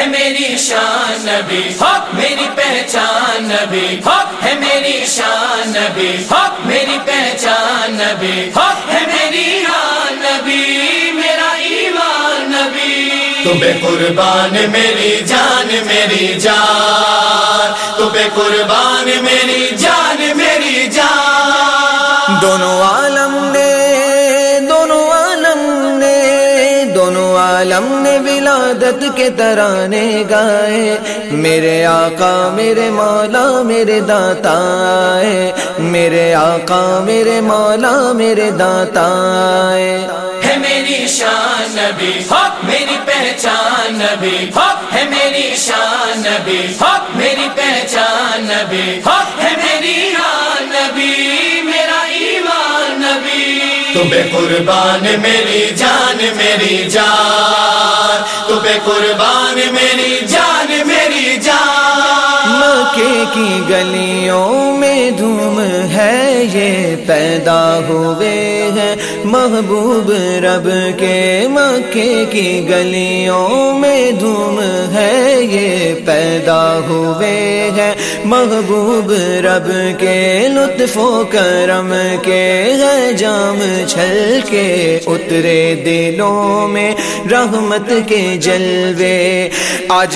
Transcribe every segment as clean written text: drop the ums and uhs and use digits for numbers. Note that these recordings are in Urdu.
میری شان نبی، میری پہچان نبی ہے، میری شان نبی، میری پہچان نبی ہے، میری شان نبی، میرا ایمان نبی۔ تو بے قربان میری جان میری جان، تو بے قربان میری جان میری جان۔ دونوں عالم نے ولادت کے ترانے گائے، میرے آقا میرے مولا میرے داتا ہے، میرے آقا میرے مولا میرے داتا ہے۔ میری شان نبی، میری پہچان نبی ہے، میری شان نبی، میری پہچان نبی ہے، میری شان نبی، میرا ایمان نبی۔ تو بے قربان میری جان میری جان، تو بے قربان میری جان میری جان۔ مکے کی گلیوں میں دھوم ہے یہ پیدا ہوئے ہیں محبوب رب کے، مکے کی گلیوں میں دھوم ہے یہ پیدا ہوئے ہیں محبوب رب کے، لطف و کرم کے ہے جام چھل کے اترے دلوں میں رحمت کے جلوے، آج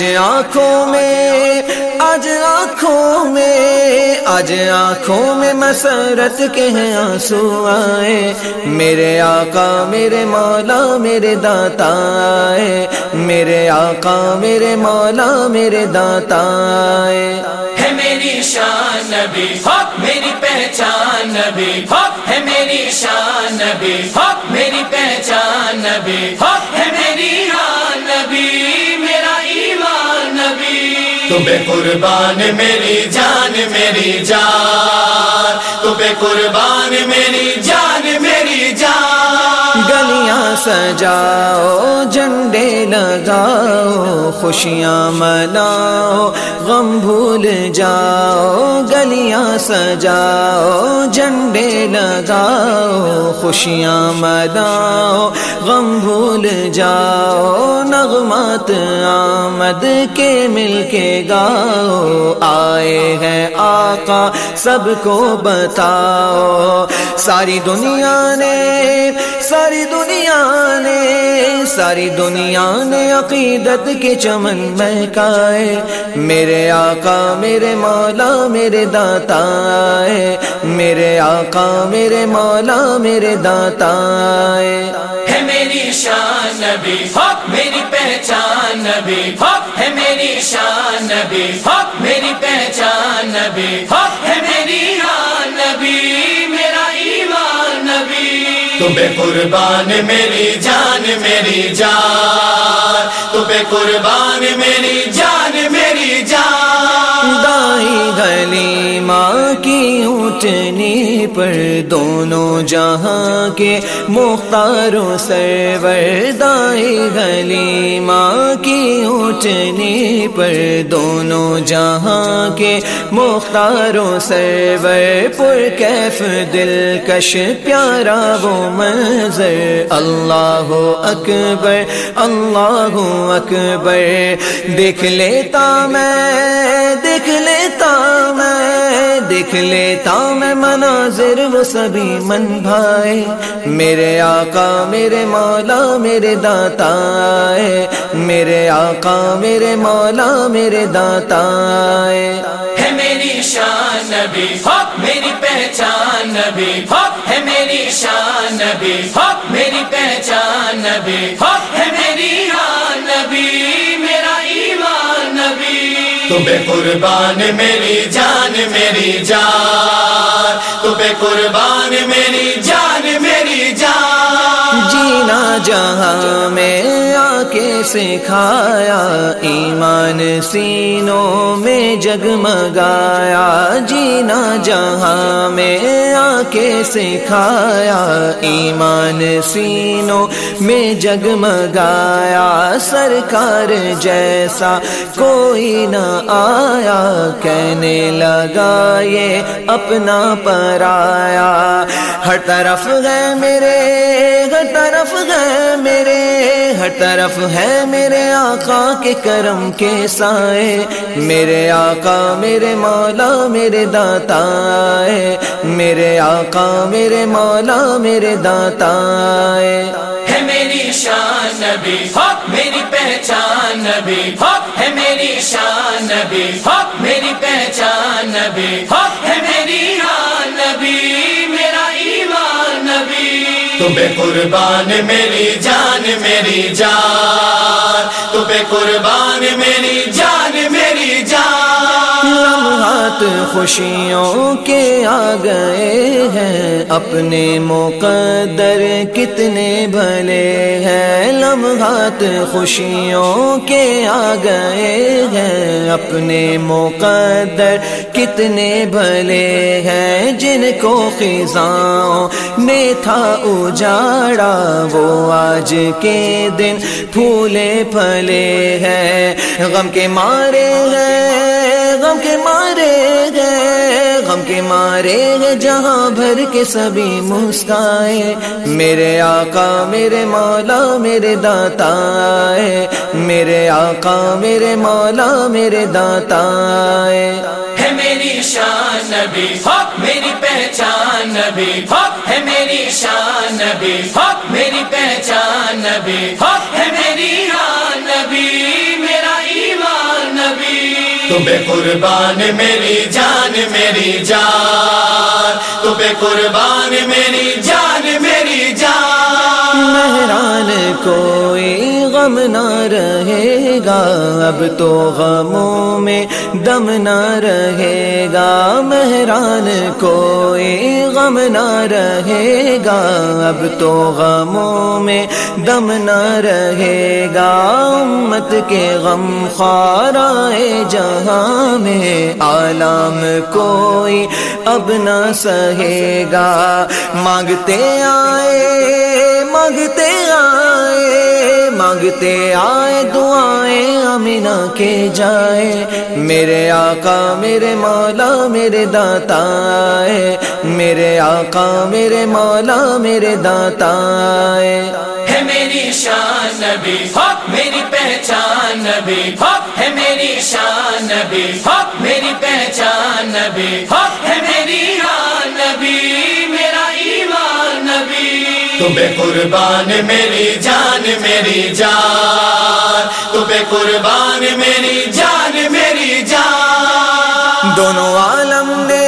آنکھوں میں مسرت کے ہیں آنسو آئے، میرے آقا میرے مولا میرے داتا ہے، میرے آقا میرے مولا میرے داتا ہے۔ میری شان نبی، میری پہچان نبی ہے، میری شان نبی، میری پہچان نبی ہے، میری شان نبی، میرا ایمان نبی۔ تو بے قربان میری جان میری جان، تو بے قربان میری جان میری جان۔ گلیاں سجاؤ جھنڈے لگاؤ خوشیاں مناؤ غم بھول جاؤ، گلیاں سجاؤ جھنڈے لگاؤ خوشیاں مناؤ غم بھول جاؤ، نغمات آمد کے مل کے گاؤ، آئے ہیں آقا سب کو بتاؤ، ساری دنیا نے عقیدت کے چمن مہکائے، میرے آقا میرے مولا میرے داتا ہے، میرے آقا میرے مولا میرے داتا ہے۔ میری شان نبی، میری پہچان نبی ہے، میری شان نبی، میری پہچان نبی ہے، میری شان نبی، میرا ایمان نبی۔ تو بے قربان میری جان میری جان، تو بے قربان میری جان میری جان۔ دائی گلی ماں کی اونٹنی پر دونوں جہاں کے مختار و سرور، دائی گلی ماں کی اونٹنی پر دونوں جہاں کے مختار و سرور، پر کیف دلکش پیارا وہ منظر، اللہ اکبر اللہ اکبر، دیکھ لیتا میں مناظر وہ سبھی من بھائے، میرے آقا میرے مولا میرے داتا ہے، میرے آقا میرے مولا میرے داتا ہے۔ میری شان نبی، میری پہچان نبی ہے، میری شان نبی، میری پہچان نبی ہے، میری شان نبی، میرا ایمان نبی۔ تو بے قربان میری جان میری جان، تو بے قربان میری جان میری جان۔ جینا جہاں میں آ کے سکھایا، ایمان سینوں میں جگمگایا، جینا جہاں میں آ کے سکھایا، ایمان سینوں میں جگمگایا، سرکار جیسا کوئی نہ آیا، کہنے لگا یہ اپنا پرایا، ہر طرف ہے میرے، ہر طرف ہے میرے آقا کے کرم کے سائے، میرے آقا میرے مولا میرے داتا ہے، میرے آقا میرے مولا میرے داتا ہے میری شان نبی، میری پہچان نبی، ہے میری شان نبی، میری پہچان نبی، ہے میری شان نبی، میرا ایمان نبی۔ تو بے قربان میری جان میری جان، تو بے قربان میری جان میری جان۔ لمحات خوشیوں کے آ گئے ہیں، اپنے مقدر کتنے بھلے ہیں، لمحات خوشیوں کے آ گئے ہیں، اپنے مقدر کتنے بھلے ہیں، جن کو خزاں نے تھا اجاڑا وہ آج کے دن پھولے پھلے ہیں، غم کے مارے ہیں، غم کے مارے ہیں، غم کے مارے ہیں، جہاں بھر کے سبھی مسکائے، میرے آقا میرے مولا میرے داتا ہے، میرے آقا میرے مولا میرے داتا ہے میری شان نبی، میری پہچان نبی، ہے میری شان نبی، میری پہچان نبی، ہے میری شان نبی، میرا ایمان نبی۔ تو بے قربان میری جان میری جان، تو بے قربان میری جان میری جان۔ مہران کوئی غم نہ رہے گا، اب تو غموں میں دم نہ رہے گا، مہران کوئی غم نہ رہے گا، اب تو غموں میں دم نہ رہے گا، امت کے غم خوارائے جہاں میں عالم کوئی اب نہ سہے گا، مانگتے آئے مانگتے آئے مانگتے آئے دعائیں آمینہ کے جائے، میرے آقا میرے مولا میرے داتا ہے، میرے آقا میرے مولا میرے داتا ہے میری شان نبی، میری پہچان نبی، ہے میری شان نبی، میری پہچان نبی، ہے میری شان نبی، میرا ایمان نبی۔ تو بے قربان میری جان میری جان، تو بے قربان میری جان میری جان۔ دونوں عالم نے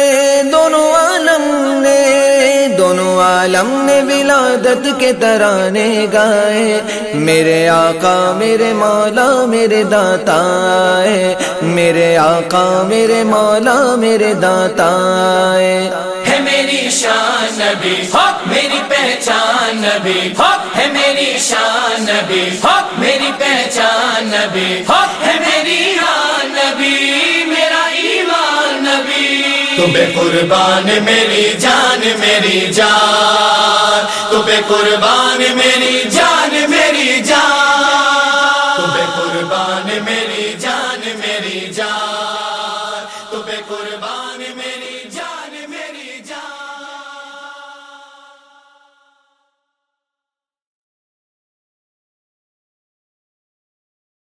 ولادت کے ترانے گائے، میرے آقا میرے مولا میرے داتا ہے، میرے آقا میرے مولا میرے داتا ہے میری شان نبی، میری پہچان نبی، ہے میری شان نبی، میری پہچان نبی، ہے میری شان نبی، میرا ایمان نبی۔ تو بے قربان میری جان میری جان، تو بے قربان میری جان میری جان، تو بے قربان میری جان میری جان، تو بے قربان میری